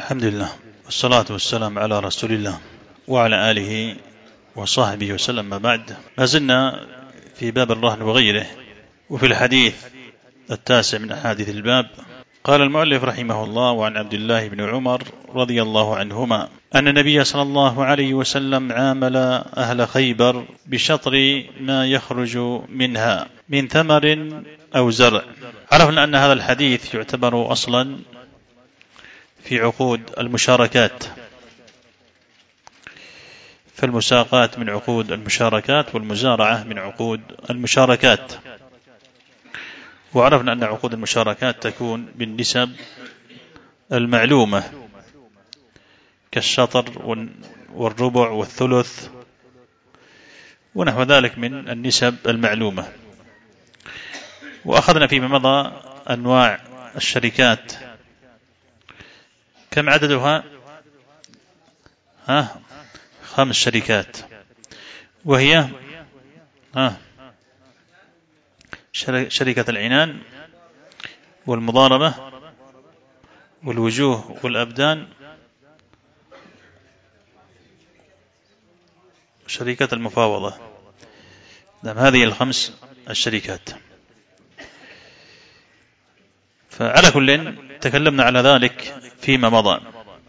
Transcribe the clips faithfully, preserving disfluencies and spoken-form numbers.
الحمد لله والصلاة والسلام على رسول الله وعلى آله وصحبه وسلم. ما بعد، ما زلنا في باب الرهن وغيره، وفي الحديث التاسع من أحاديث الباب قال المؤلف رحمه الله: وعن عبد الله بن عمر رضي الله عنهما أن النبي صلى الله عليه وسلم عامل أهل خيبر بشطر ما يخرج منها من ثمر أو زرع. عرفنا أن هذا الحديث يعتبر أصلا في عقود المشاركات، فالمساقات من عقود المشاركات والمزارعة من عقود المشاركات. وعرفنا أن عقود المشاركات تكون بالنسب المعلومة كالشطر والربع والثلث ونحو ذلك من النسب المعلومة. وأخذنا فيما مضى أنواع الشركات، كم عددها؟ ها خمس شركات، وهي ها شركة العنان والمضاربة والوجوه والأبدان وشركة المفاوضة. نعم، هذه الخمس الشركات. فعلى كل تكلمنا على ذلك فيما مضى.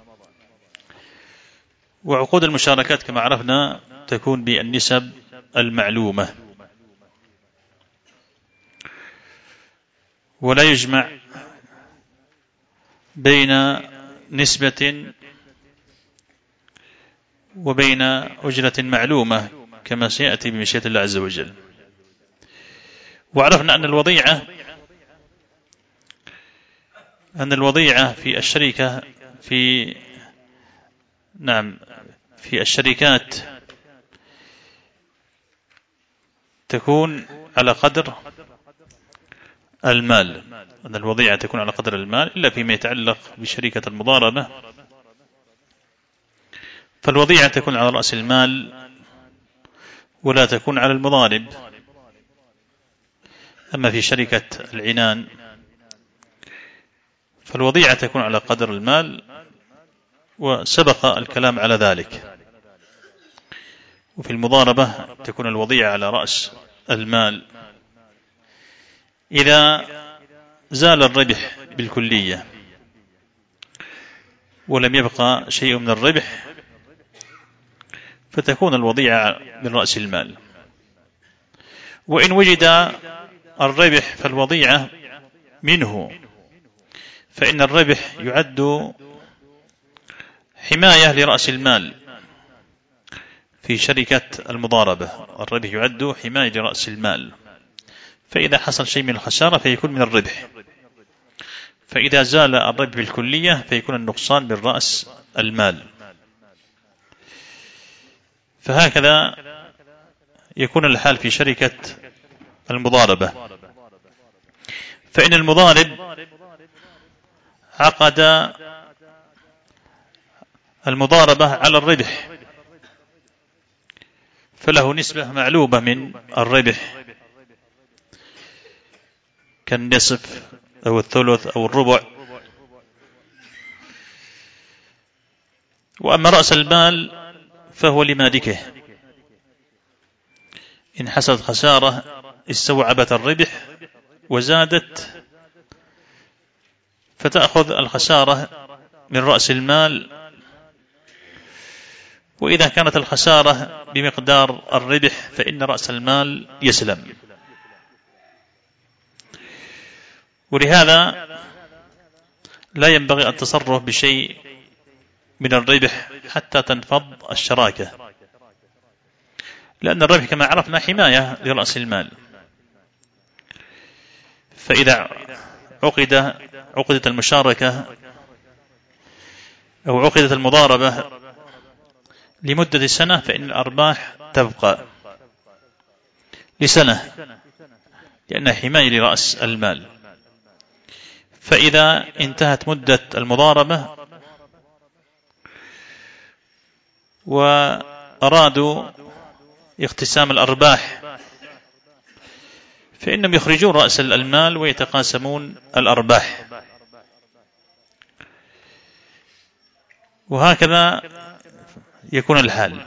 وعقود المشاركات كما عرفنا تكون بالنسب المعلومة، ولا يجمع بين نسبة وبين أجرة معلومة كما سيأتي بمشيئة الله عز وجل. وعرفنا أن الوضيعة أن الوضيعة في الشركة في نعم في الشركات تكون على قدر المال. أن الوضيعة تكون على قدر المال إلا فيما يتعلق بشركة المضاربة، فالوضيعة تكون على رأس المال ولا تكون على المضارب. أما في شركة العنان فالوضيعة تكون على قدر المال، وسبق الكلام على ذلك. وفي المضاربة تكون الوضيعة على رأس المال. إذا زال الربح بالكلية ولم يبقى شيء من الربح فتكون الوضيعة من رأس المال. وإن وجد الربح فالوضيعة منه، فإن الربح يعد حماية لرأس المال. في شركة المضاربة الربح يعد حماية لرأس المال، فإذا حصل شيء من الخسارة فيكون من الربح، فإذا زال الربح بالكلية فيكون النقصان بالرأس المال. فهكذا يكون الحال في شركة المضاربة. فإن المضارب عقد المضاربة على الربح فله نسبة معلومة من الربح كالنصف أو الثلث أو الربع. وأما رأس المال فهو لمالكه. إن حصلت خسارة استوعبت الربح وزادت فتأخذ الخسارة من رأس المال، وإذا كانت الخسارة بمقدار الربح فإن رأس المال يسلم. ولهذا لا ينبغي التصرف بشيء من الربح حتى تنفض الشراكة، لأن الربح كما عرفنا حماية لرأس المال. فإذا عقد عقدت المشاركة أو عقدت المضاربة لمدة سنة فإن الأرباح تبقى لسنة لأنها حماية لرأس المال. فإذا انتهت مدة المضاربة وأرادوا اقتسام الأرباح فإنهم يخرجون رأس المال ويتقاسمون الأرباح. وهكذا يكون الحال.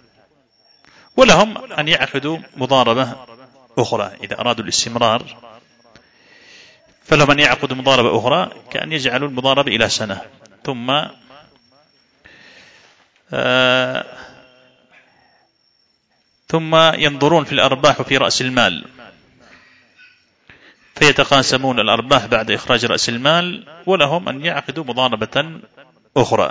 ولهم أن يعقدوا مضاربة أخرى إذا أرادوا الاستمرار، فلهم أن يعقدوا مضاربة أخرى كأن يجعلوا المضاربة إلى سنة، ثم آه ثم ينظرون في الأرباح وفي رأس المال، فيتقاسمون الأرباح بعد إخراج رأس المال، ولهم أن يعقدوا مضاربة أخرى.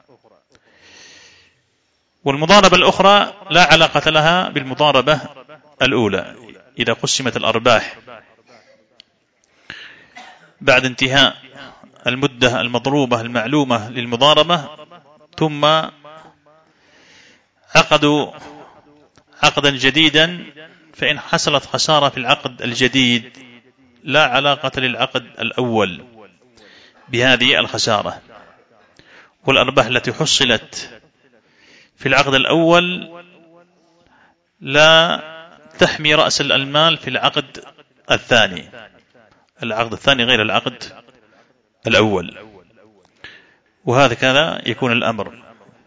والمضاربة الأخرى لا علاقة لها بالمضاربة الأولى. إذا قسمت الأرباح بعد انتهاء المدة المضروبة المعلومة للمضاربة، ثم عقدوا عقدا جديدا، فإن حصلت خسارة في العقد الجديد لا علاقة للعقد الأول بهذه الخسارة، والأرباح التي حصلت في العقد الأول لا تحمي رأس المال في العقد الثاني. العقد الثاني غير العقد الأول، وهكذا يكون الأمر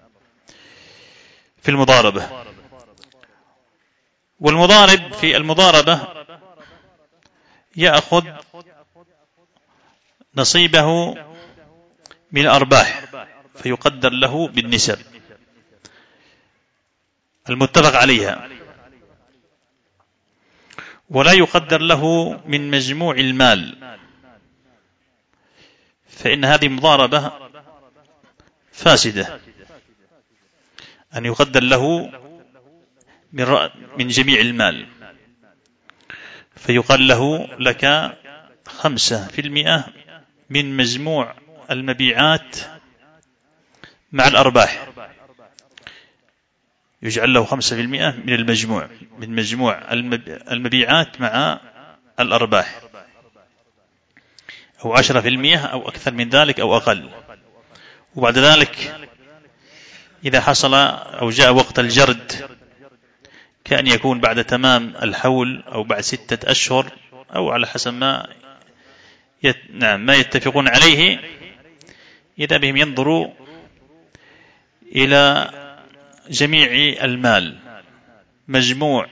في المضاربة. والمضارب في المضاربة يأخذ نصيبه من الأرباح، فيقدر له بالنسب المتفق عليها، ولا يقدر له من مجموع المال، فإن هذه مضاربة فاسدة، أن يقدر له من جميع المال، فيقال له لك خمسة في المئة من مجموع المبيعات مع الأرباح، يجعل له خمسة في المئة من المجموع من مجموع المبيعات مع الأرباح، أو عشرة في المئة أو أكثر من ذلك أو أقل. وبعد ذلك إذا حصل أو جاء وقت الجرد، كأن يكون بعد تمام الحول أو بعد ستة أشهر أو على حسب ما يت... نعم ما يتفقون عليه، إذا بهم ينظروا إلى جميع المال، مجموع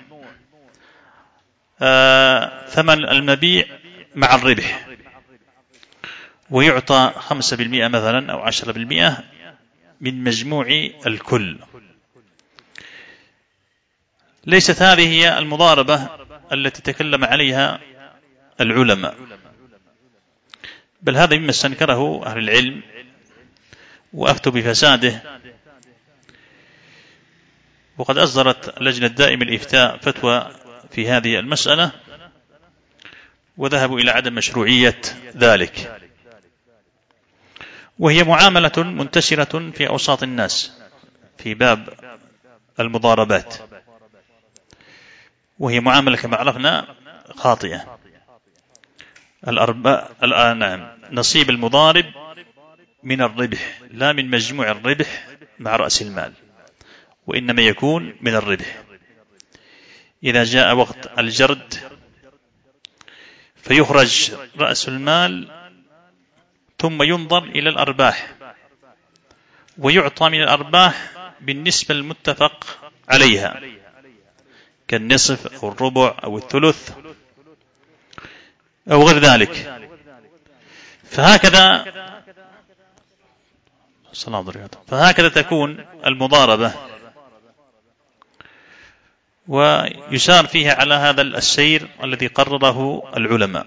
آه ثمن المبيع مع الربح، ويعطى خمسة بالمئة مثلا أو عشرة بالمئة من مجموع الكل. ليست هذه هي المضاربة التي تكلم عليها العلماء، بل هذا مما استنكره أهل العلم وأفتوا بفساده. وقد أصدرت لجنة دائم الإفتاء فتوى في هذه المسألة، وذهبوا إلى عدم مشروعية ذلك، وهي معاملة منتشرة في أوساط الناس في باب المضاربات، وهي معاملة كما عرفنا خاطئة. الأرباح الآن نصيب المضارب من الربح لا من مجموع الربح مع رأس المال، وإنما يكون من الربح. إذا جاء وقت الجرد فيخرج رأس المال، ثم ينظر إلى الأرباح ويعطى من الأرباح بالنسبة المتفق عليها، كالنصف أو الربع أو الثلث أو غير ذلك. فهكذا فهكذا تكون المضاربة، ويسار فيها على هذا السير الذي قرره العلماء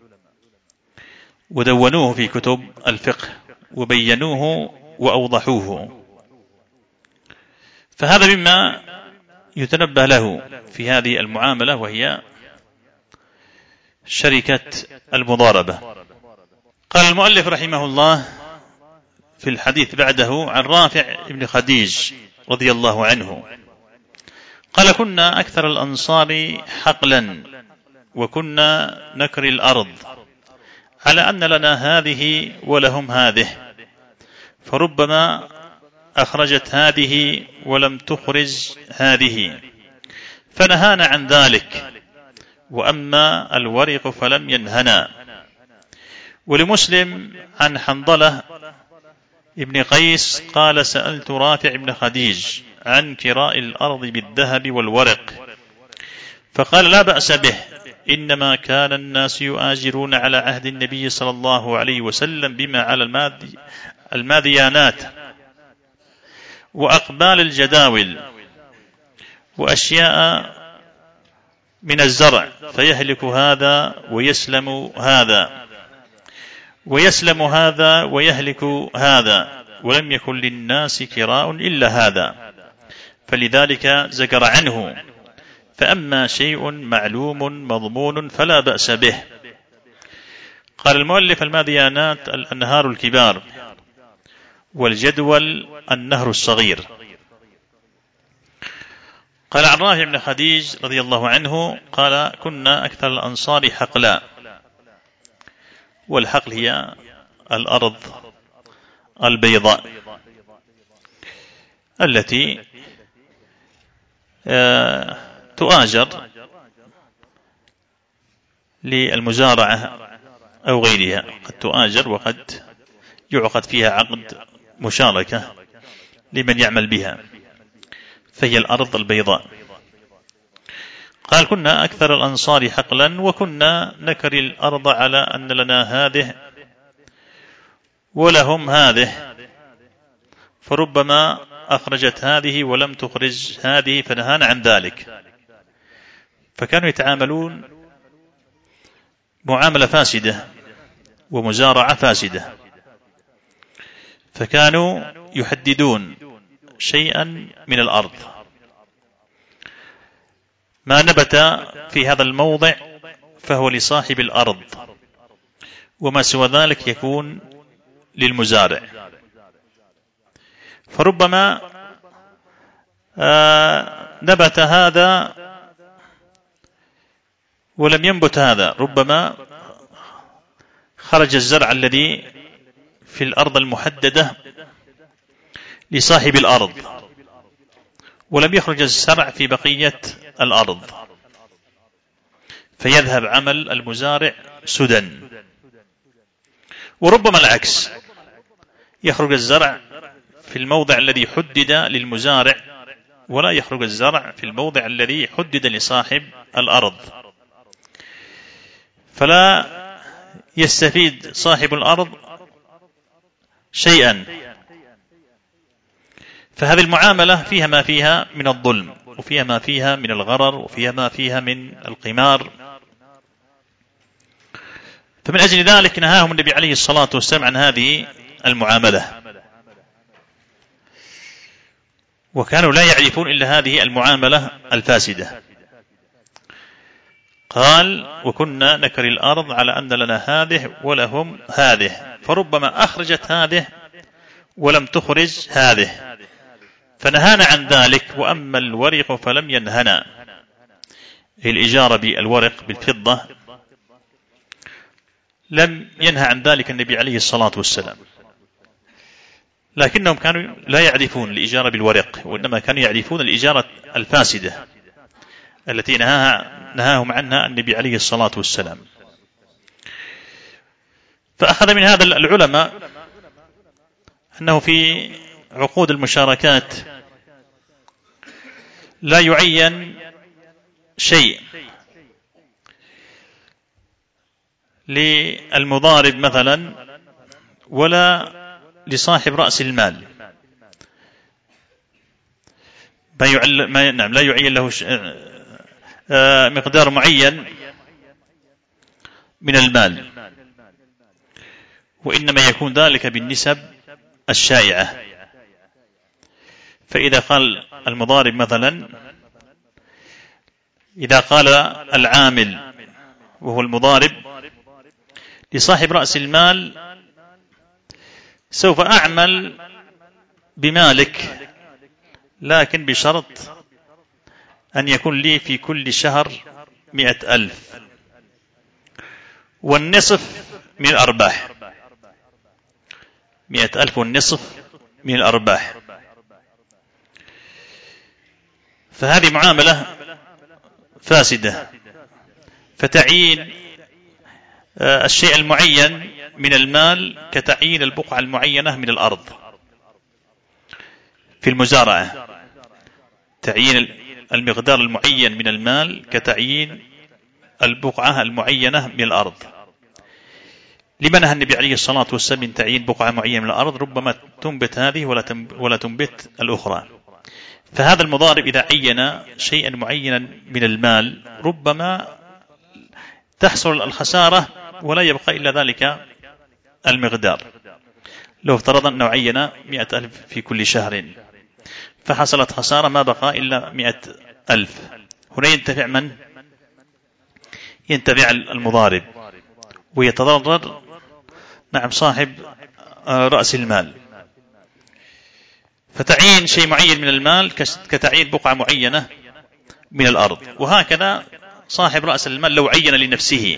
ودونوه في كتب الفقه وبينوه وأوضحوه. فهذا مما يتنبه له في هذه المعاملة، وهي شركة المضاربة. قال المؤلف رحمه الله في الحديث بعده عن رافع بن خديج رضي الله عنه قال: كنا أكثر الأنصار حقلا، وكنا نكري الأرض على أن لنا هذه ولهم هذه، فربما أخرجت هذه ولم تخرج هذه، فنهانا عن ذلك، وأما الورق فلم ينهنا. ولمسلم عن حنظلة ابن قيس قال: سألت رافع بن خديج عن كراء الأرض بالذهب والورق، فقال: لا بأس به، إنما كان الناس يؤاجرون على عهد النبي صلى الله عليه وسلم بما على المادي الماديانات وأقبال الجداول وأشياء من الزرع، فيهلك هذا ويسلم هذا، ويسلم هذا ويهلك هذا، ولم يكن للناس كراء إلا هذا، فلذلك زجر عنه. فأما شيء معلوم مضمون فلا بأس به. قال المؤلف: الماديانات الأنهار الكبار، والجدول النهر الصغير. قال عن رافع بن خديج رضي الله عنه قال: كنا أكثر الأنصار حقلا، والحقل هي الأرض البيضاء التي تؤاجر للمزارعة أو غيرها، قد تؤاجر وقد يعقد فيها عقد مشاركة لمن يعمل بها، فهي الأرض البيضاء. قال: كنا أكثر الأنصار حقلا، وكنا نكري الأرض على أن لنا هذه ولهم هذه، فربما أخرجت هذه ولم تخرج هذه فنهانا عن ذلك. فكانوا يتعاملون معاملة فاسدة ومزارعة فاسدة، فكانوا يحددون شيئا من الأرض، ما نبت في هذا الموضع فهو لصاحب الأرض، وما سوى ذلك يكون للمزارع. فربما آه نبت هذا ولم ينبت هذا، ربما خرج الزرع الذي في الأرض المحددة لصاحب الأرض، ولم يخرج الزرع في بقية الأرض، فيذهب عمل المزارع سدى. وربما العكس، يخرج الزرع في الموضع الذي حدد للمزارع، ولا يخرج الزرع في الموضع الذي حدد لصاحب الأرض، فلا يستفيد صاحب الأرض شيئا. فهذه المعاملة فيها ما فيها من الظلم، وفيها ما فيها من الغرر، وفيها ما فيها من القمار. فمن أجل ذلك نهاهم النبي عليه الصلاة والسلام عن هذه المعاملة، وكانوا لا يعرفون إلا هذه المعاملة الفاسدة. قال: وكنا نكري الأرض على أن لنا هذه ولهم هذه، فربما أخرجت هذه ولم تخرج هذه، فنهانا عن ذلك. وأما الورق فلم ينهنا، الإجارة بالورق بالفضة لم ينهى عن ذلك النبي عليه الصلاة والسلام، لكنهم كانوا لا يعرفون الإجارة بالورق، وإنما كانوا يعرفون الإجارة الفاسدة التي نهاها نهاهم عنها النبي عليه الصلاة والسلام. فأخذ من هذا العلماء أنه في عقود المشاركات لا يعين شيء للمضارب مثلا ولا لصاحب رأس المال، ما يعل... ما... نعم لا يعين له ش... آه... مقدار معين من المال، وإنما يكون ذلك بالنسب الشائعة. فإذا قال المضارب مثلا، إذا قال العامل وهو المضارب لصاحب رأس المال: سوف أعمل بمالك، لكن بشرط أن يكون لي في كل شهر مئة ألف، والنصف من الأرباح، مئة ألف والنصف من الأرباح. فهذه معاملة فاسدة، فتعيين الشيء المعين من المال كتعيين البقعة المعينة من الأرض. في المزارعة، تعيين المقدار المعين من المال كتعيين البقعة المعينة من الأرض. لما نهى النبي عليه الصلاة والسلام من تعيين بقعة معينة من الأرض؟ ربما تنبت هذه ولا تنبت الأخرى. فهذا المضارب إذا عين شيئا معينا من المال ربما تحصل الخسارة ولا يبقى إلا ذلك المقدار. لو افترضنا أنه عين مئة ألف في كل شهر فحصلت خسارة ما بقى إلا مئة ألف، هنا ينتفع من؟ ينتفع المضارب ويتضرر نعم صاحب رأس المال. فتعيين شيء معين من المال كتعيين بقعة معينة من الأرض. وهكذا صاحب رأس المال لو عين لنفسه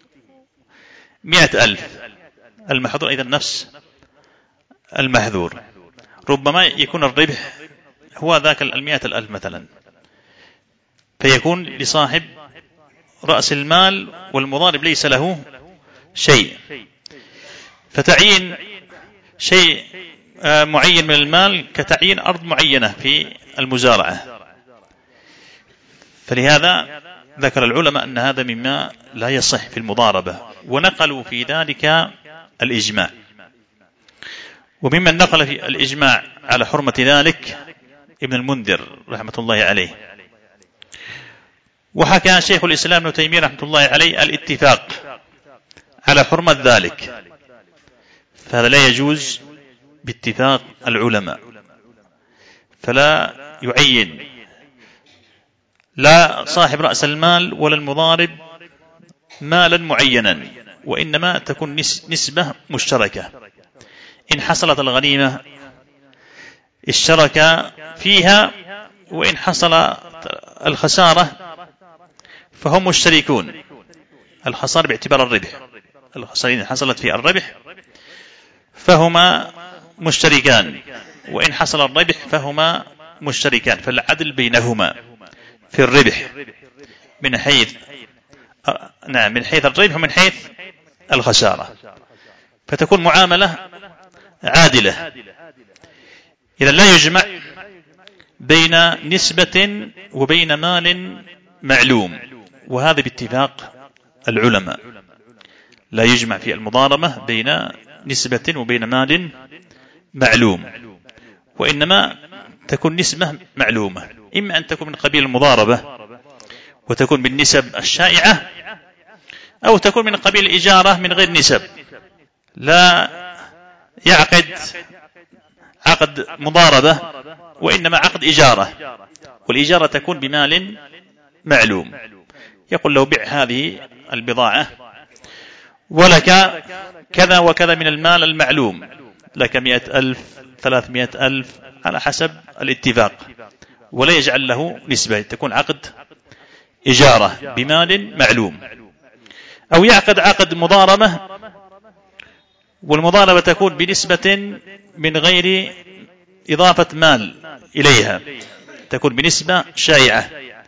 مئة ألف، المحظور أيضا نفس المحذور، ربما يكون الربح هو ذاك المئة الألف مثلا، فيكون لصاحب رأس المال والمضارب ليس له شيء. فتعيين شيء معين من المال كتعيين أرض معينة في المزارعة. فلهذا ذكر العلماء أن هذا مما لا يصح في المضاربة، ونقلوا في ذلك الإجماع. وممن نقل في الإجماع على حرمة ذلك ابن المنذر رحمة الله عليه. وحكى شيخ الإسلام ابن تيمية رحمة الله عليه الاتفاق على حرمة ذلك، فهذا لا يجوز باتفاق العلماء. فلا يعين لا صاحب رأس المال ولا المضارب مالا معينا، وإنما تكون نسبة مشتركة. إن حصلت الغنيمة اشترك فيها، وإن حصل الخسارة فهم مشتركون. الخسارة باعتبار الربح، الخسارة إن حصلت في الربح فهما مشتركان، وإن حصل الربح فهما مشتركان. فالعدل بينهما في الربح من حيث نعم من حيث الربح ومن حيث الخسارة، فتكون معاملة عادلة. إذا لا يجمع بين نسبة وبين مال معلوم، وهذا باتفاق العلماء. لا يجمع في المضاربة بين نسبة وبين مال معلوم، وإنما تكون نسبة معلومة، إما أن تكون من قبيل المضاربة وتكون بالنسب الشائعة، أو تكون من قبيل الإجارة من غير نسب، لا يعقد عقد مضاربة وإنما عقد إجارة، والإجارة تكون بمال معلوم. يقول له بيع هذه البضاعة ولك كذا وكذا من المال المعلوم، لك مئة ألف ثلاثمائة ألف على حسب الاتفاق، ولا يجعل له نسبة، تكون عقد إجارة بمال معلوم. أو يعقد عقد مضاربة، والمضاربة تكون بنسبة من غير إضافة مال إليها، تكون بنسبة شائعة.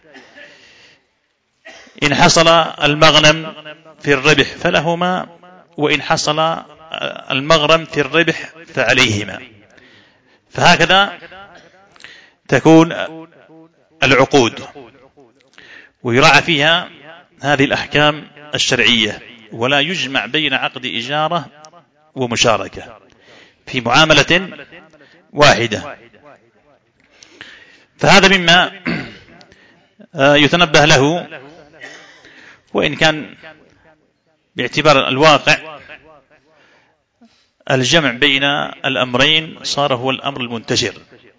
إن حصل المغنم في الربح فلهما، وإن حصل المغرم في الربح فعليهما. فهكذا تكون العقود، ويراعى فيها هذه الأحكام الشرعية، ولا يجمع بين عقد إجارة ومشاركة في معاملة واحدة. فهذا مما يتنبه له، وإن كان باعتبار الواقع الجمع بين الأمرين صار هو الأمر المنتشر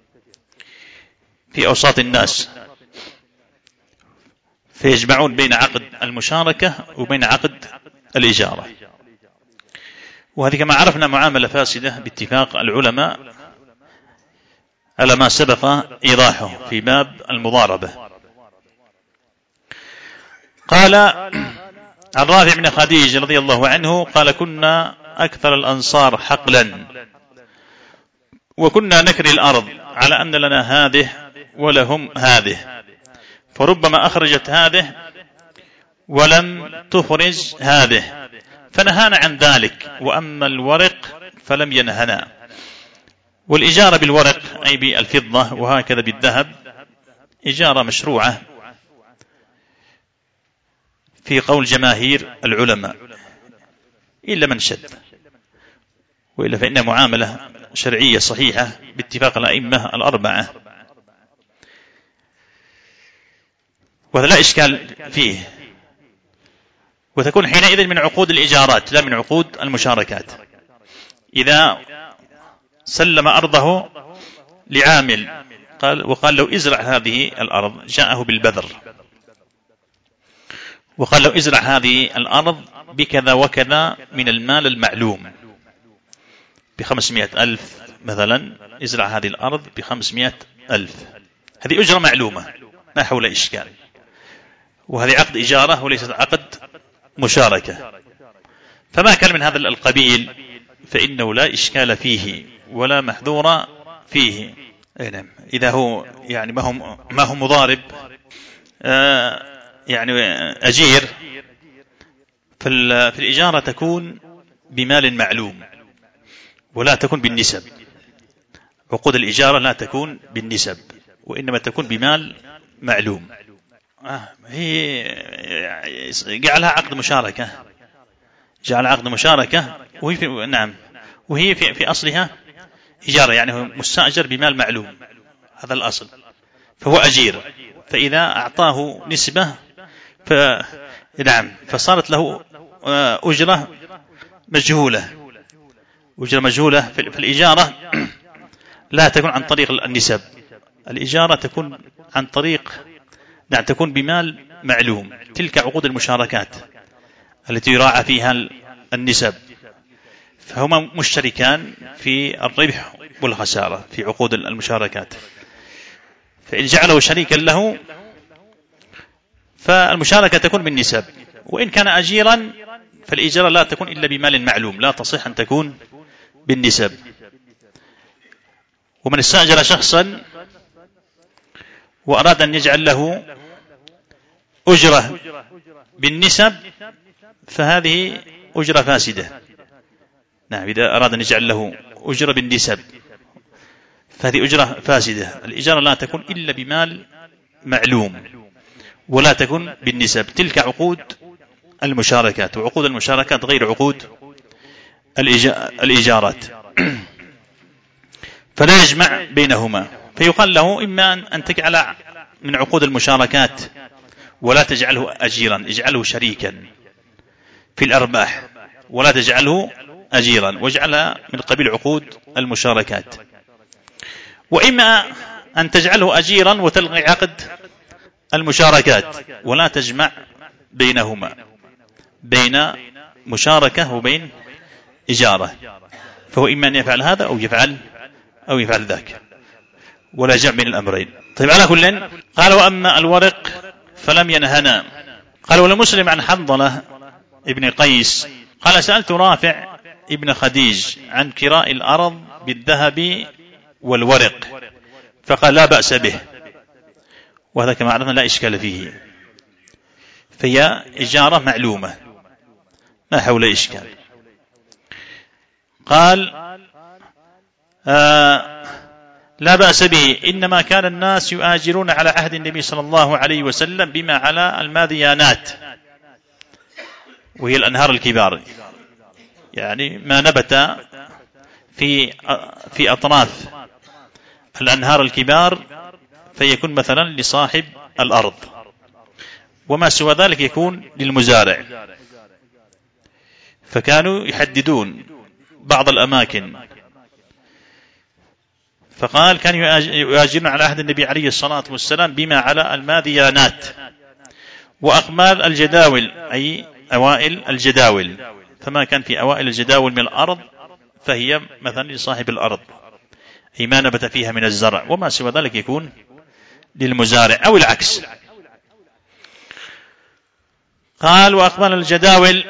في أوساط الناس، فيجمعون بين عقد المشاركة وبين عقد الإجارة. وهذه كما عرفنا معاملة فاسدة باتفاق العلماء على ما سبق إيضاحه في باب المضاربة. قال عن رافع بن خديج رضي الله عنه قال: كنا أكثر الأنصار حقلا، وكنا نكري الأرض على أن لنا هذه ولهم هذه، فربما أخرجت هذه ولم تخرج هذه، فنهانا عن ذلك. وأما الورق فلم ينهنا. والإجارة بالورق أي بالفضة وهكذا بالذهب إجارة مشروعة في قول جماهير العلماء إلا من شذ، وإلا فإنها معاملة شرعية صحيحة باتفاق الأئمة الأربعة، وهذا لا إشكال فيه، وتكون حينئذ من عقود الإجارات لا من عقود المشاركات. إذا سلم أرضه لعامل قال وقال لو ازرع هذه الأرض، جاءه بالبذر وقال لو ازرع هذه الأرض بكذا وكذا من المال المعلوم، بخمسمائة ألف مثلا، ازرع هذه الأرض بخمسمائة ألف، هذه أجرة معلومة ما حول إشكال، وهذه عقد إجارة وليست عقد مشاركة، فما كان من هذا القبيل فإنه لا إشكال فيه ولا محذور فيه. إذا هو يعني ما هو ما هو مضارب آه يعني أجير، في الإجارة تكون بمال معلوم ولا تكون بالنسب، عقود الإجارة لا تكون بالنسب وإنما تكون بمال معلوم. آه هي جعلها عقد مشاركة، جعل عقد مشاركة وهي في نعم وهي في, في أصلها إجارة، يعني هو مستأجر بمال معلوم، هذا الأصل، فهو أجير، فإذا أعطاه نسبة ف نعم فصارت له أجرة مجهولة، أجرة مجهولة في الإجارة لا تكون عن طريق النسب، الإجارة تكون عن طريق نعم تكون بمال معلوم. تلك عقود المشاركات التي يراعى فيها النسب، فهما مشتركان في الربح والخسارة في عقود المشاركات، فإن جعله شريكا له فالمشاركة تكون بالنسب، وإن كان أجيرا فالإجارة لا تكون إلا بمال معلوم، لا تصح أن تكون بالنسب. ومن استأجر شخصا وأراد أن يجعل له أجرة بالنسب فهذه أجرة فاسدة. نعم إذا أراد أن يجعل له أجرة بالنسب فهذه أجرة فاسدة. الإجارة لا تكون إلا بمال معلوم ولا تكون بالنسب. تلك عقود المشاركات، وعقود المشاركات غير عقود الإيجارات، فلا يجمع بينهما. فيقال له إما أن تجعل من عقود المشاركات ولا تجعله أجيرا، اجعله شريكا في الأرباح ولا تجعله أجيرا، واجعلها من قبيل عقود المشاركات. وإما أن تجعله أجيرا وتلغي عقد المشاركات ولا تجمع بينهما، بين مشاركة وبين إجارة، فهو إما أن يفعل هذا أو يفعل أو يفعل ذاك، ولا جمع بين الأمرين. طيب على كل قال وأما الورق فلم ينهنا. قال ولمسلم عن حنظلة ابن قيس قال سألت رافع ابن خديج عن كراء الأرض بالذهب والورق فقال لا بأس به، وهذا كما عرفنا لا إشكال فيه، فهي إجارة معلومة ما حول إشكال. قال آه لا بأس به، إنما كان الناس يؤاجرون على عهد النبي صلى الله عليه وسلم بما على الماذيانات، وهي الأنهار الكبار، يعني ما نبت في في أطراف الأنهار الكبار فيكون مثلا لصاحب الأرض، وما سوى ذلك يكون للمزارع. فكانوا يحددون بعض الأماكن، فقال كان يؤاجرون على عهد النبي عليه الصلاة والسلام بما على الماذيانات وأقمال الجداول، أي أوائل الجداول، فما كان في أوائل الجداول من الأرض فهي مثلا لصاحب الأرض، أي ما نبت فيها من الزرع، وما سوى ذلك يكون للمزارع أو العكس. قال وأقمال الجداول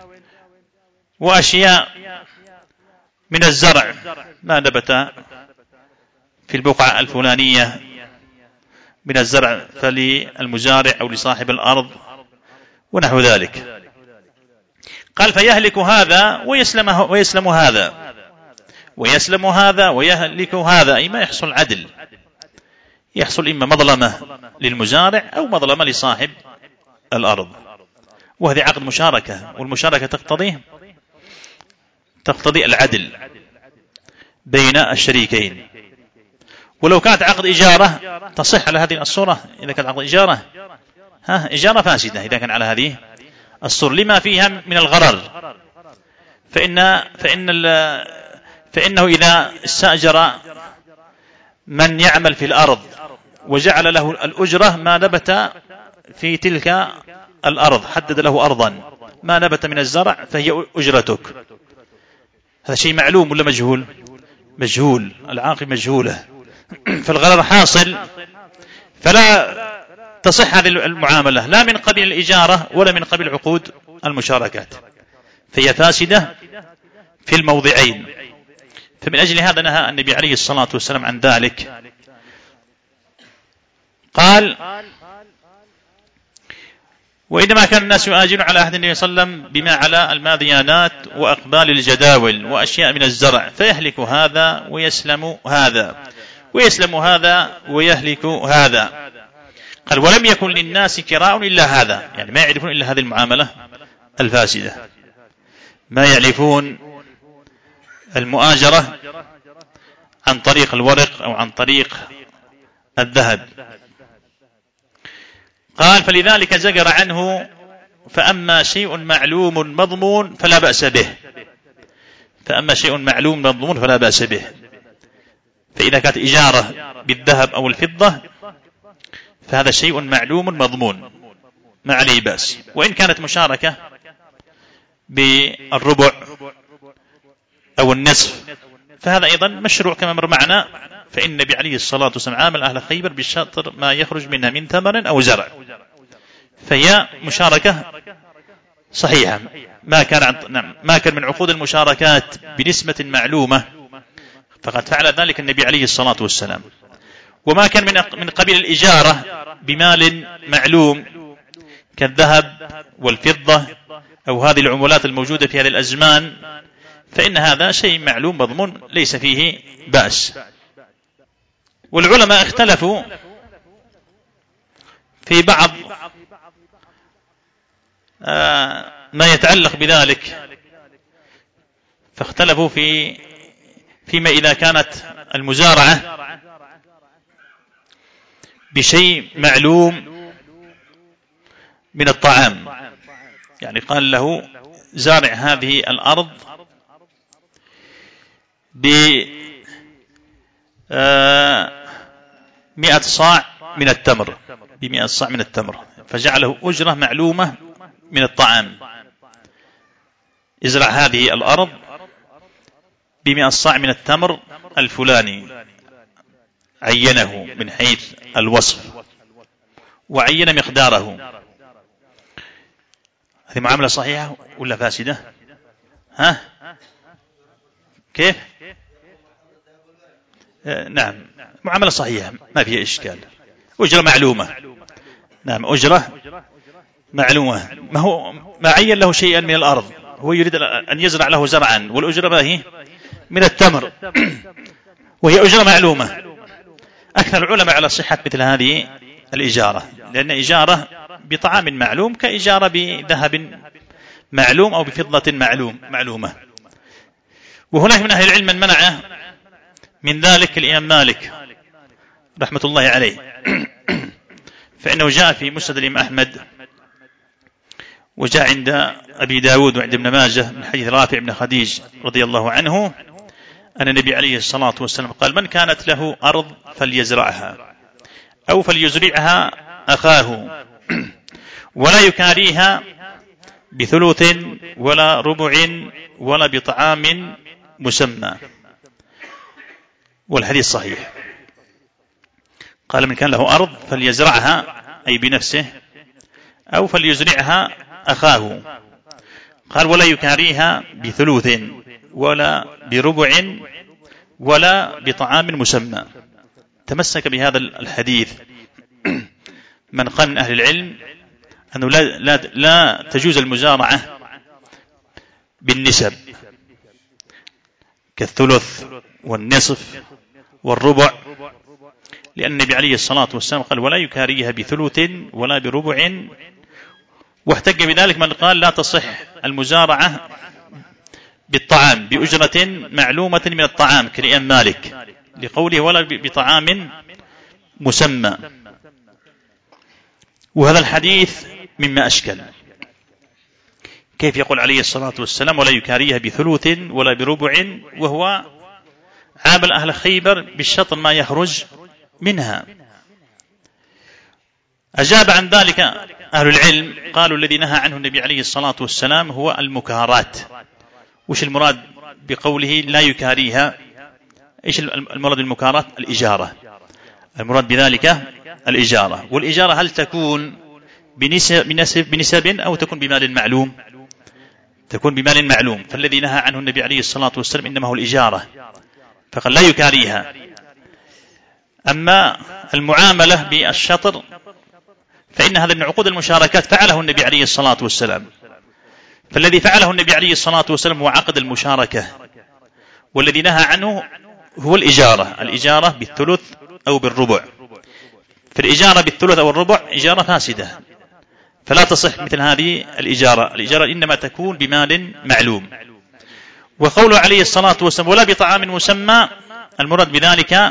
وأشياء من الزرع ما نبت في البقعة الفلانية من الزرع فللمزارع أو لصاحب الأرض ونحو ذلك. قال فيهلك هذا ويسلم, ويسلم هذا، ويسلم هذا ويهلك هذا، أي ما يحصل عدل، يحصل إما مظلمة للمزارع أو مظلمة لصاحب الأرض. وهذه عقد مشاركة، والمشاركة تقتضي تقتضي العدل بين الشريكين. ولو كانت عقد إجارة تصح على هذه الصورة. إذا كانت عقد إجارة ها إجارة فاسدة إذا كان على هذه الصورة لما فيها من الغرر، فإن فإن فإنه إذا استأجر من يعمل في الأرض وجعل له الأجرة ما نبت في تلك الأرض، حدد له أرضا ما نبت من الزرع فهي أجرتك، هذا شيء معلوم ولا مجهول؟ مجهول، العاقبة مجهولة، فالغرر حاصل، فلا تصح هذه المعاملة لا من قبيل الإجارة ولا من قبيل عقود المشاركات، فهي فاسدة في الموضعين. فمن أجل هذا نهى النبي عليه الصلاة والسلام عن ذلك. قال: وإنما كان الناس يؤاجرون على عهد النبي صلى الله عليه وسلم بما على الماذيانات وأقبال الجداول وأشياء من الزرع، فيهلك هذا ويسلم هذا ويسلم هذا ويهلك هذا. قال: ولم يكن للناس كراء إلا هذا، يعني ما يعرفون إلا هذه المعاملة الفاسدة، ما يعرفون المؤاجرة عن طريق الورق أو عن طريق الذهب. قال: فلذلك زجر عنه، فأما شيء معلوم مضمون فلا بأس به، فأما شيء معلوم مضمون فلا بأس به. فإذا كانت إجارة بالذهب أو الفضة فهذا شيء معلوم مضمون ما عليه بأس. وإن كانت مشاركة بالربع أو النصف فهذا أيضا مشروع كما مر معنا، فإن النبي عليه الصلاة والسلام عامل أهل خيبر بالشطر ما يخرج منها من ثمر أو زرع، فهي مشاركة صحيحة. ما كان عن... ما كان من عقود المشاركات بنسبة معلومة فقد فعل ذلك النبي عليه الصلاة والسلام. وما كان من من قبيل الإجارة بمال معلوم كالذهب والفضة أو هذه العملات الموجودة في هذه الأزمان فإن هذا شيء معلوم مضمون ليس فيه بأس. والعلماء اختلفوا في بعض ما يتعلق بذلك، فاختلفوا في فيما إذا كانت المزارعة بشيء معلوم من الطعام، يعني قال له زارع هذه الأرض بمئة صاع من التمر، بمئة صاع من التمر، فجعله أجرة معلومة من الطعام، ازرع هذه الأرض بمئة صاع من التمر الفلاني، عينه من حيث الوصف وعين مقداره. هذه معاملة صحيحة ولا فاسدة؟ ها كيف؟ آه نعم معاملة صحيحة ما فيها إشكال، أجرة معلومة. نعم أجرة معلومة، ما هو ما عين له شيئا من الأرض، هو يريد أن يزرع له زرعا والأجرة ما هي من التمر وهي أجرة معلومة. أكثر العلماء على صحة مثل هذه الإجارة، لأن إجارة بطعام معلوم كإجارة بذهب معلوم أو بفضة معلوم معلومة. وهناك من أهل العلم من منع من ذلك الإمام مالك رحمة الله عليه، فإنه جاء في مسند الإمام أحمد وجاء عند أبي داود وعند ابن ماجه من حديث رافع بن خديج رضي الله عنه أن النبي عليه الصلاة والسلام قال: من كانت له أرض فليزرعها أو فليزرعها أخاه ولا يكاريها بثلث ولا ربع ولا بطعام مسمى. والحديث صحيح. قال: من كان له أرض فليزرعها أي بنفسه أو فليزرعها أخاه. قال: ولا يكاريها بثلث ولا بربع ولا بطعام مسمى. تمسك بهذا الحديث من قال من أهل العلم أنه لا, لا, لا تجوز المزارعة بالنسب كالثلث والنصف والربع، لأن النبي عليه الصلاة والسلام قال ولا يكاريها بثلث ولا بربع، واحتج بذلك من قال لا تصح المزارعة بالطعام بأجرة معلومة من الطعام كالإمام مالك لقوله ولا بطعام مسمى. وهذا الحديث مما أشكل، كيف يقول عليه الصلاة والسلام ولا يكاريها بثلث ولا بربع، وهو عامل أهل خيبر بالشطر ما يخرج منها. أجاب عن ذلك أهل العلم، قالوا الذي نهى عنه النبي عليه الصلاة والسلام هو المكارات. وش المراد بقوله لا يكاريها؟ إيش المراد بالمكارات؟ الإجارة، المراد بذلك الإجارة. والإجارة هل تكون بنسب, بنسب أو تكون بمال معلوم؟ تكون بمال معلوم. فالذي نهى عنه النبي عليه الصلاة والسلام إنما هو الإجارة، فقال لا يكاريها. أما المعاملة بالشطر فإن هذا من عقود المشاركات فعله النبي عليه الصلاة والسلام. فالذي فعله النبي عليه الصلاة والسلام هو عقد المشاركة، والذي نهى عنه هو الإجارة، الإجارة بالثلث أو بالربع. فالإجارة بالثلث أو الربع إجارة فاسدة، فلا تصح مثل هذه الإجارة. الإجارة إنما تكون بمال معلوم. وقوله عليه الصلاة والسلام ولا بطعام مسمى، المراد بذلك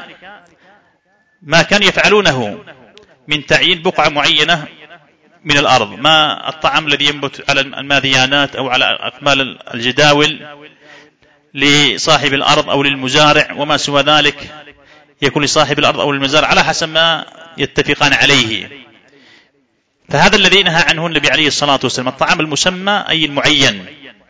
ما كان يفعلونه من تعيين بقعة معينة من الأرض، ما الطعام الذي ينبت على الماذيانات أو على أكمال الجداول لصاحب الأرض أو للمزارع، وما سوى ذلك يكون لصاحب الأرض أو للمزارع على حسب ما يتفقان عليه. فهذا الذي نهى عنه النبي عليه الصلاة والسلام الطعام المسمى، أي المعين،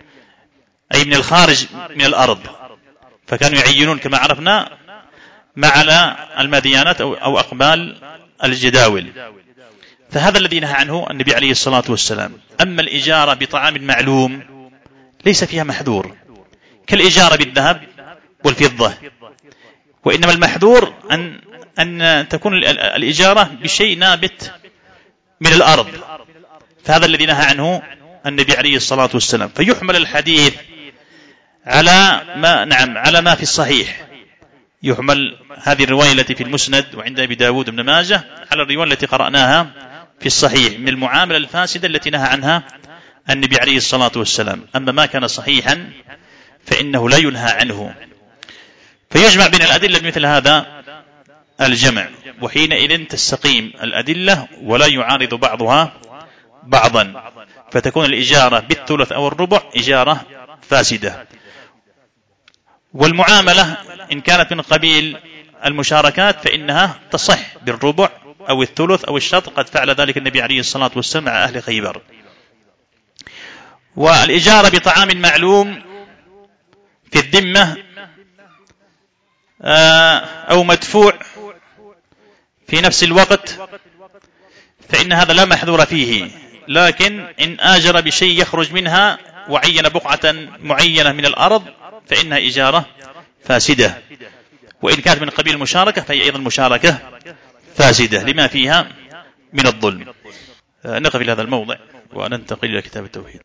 أي من الخارج من الأرض. فكانوا يعينون كما عرفنا ما على الماذيانات أو أقبال الجداول. فهذا الذي نهى عنه النبي عليه الصلاة والسلام. أما الإجارة بطعام معلوم ليس فيها محذور كالإجارة بالذهب والفضة، وإنما المحذور أن أن تكون الإجارة بشيء نابت من الأرض. فهذا الذي نهى عنه النبي عليه الصلاة والسلام. فيحمل الحديث على ما نعم على ما في الصحيح، يحمل هذه الرواية التي في المسند وعند أبي داود بن ماجه على الرواية التي قرأناها في الصحيح من المعاملة الفاسدة التي نهى عنها النبي عليه الصلاة والسلام. أما ما كان صحيحا فإنه لا ينهى عنه. فيجمع بين الأدلة بمثل هذا الجمع، وحينئذ تستقيم الأدلة ولا يعارض بعضها بعضا، فتكون الإجارة بالثلث أو الربع إجارة فاسدة. والمعاملة إن كانت من قبيل المشاركات فإنها تصح بالربع أو الثلث أو الشطر، قد فعل ذلك النبي عليه الصلاة والسلام مع أهل خيبر. والإجارة بطعام معلوم في الذمة أو مدفوع في نفس الوقت فإن هذا لا محذور فيه، لكن إن آجر بشيء يخرج منها وعين بقعة معينة من الأرض فإنها إجارة فاسدة. وإن كانت من قبيل المشاركة فهي أيضا مشاركة فاسدة لما فيها من الظلم. نقف إلى هذا الموضع وننتقل إلى كتاب التوحيد.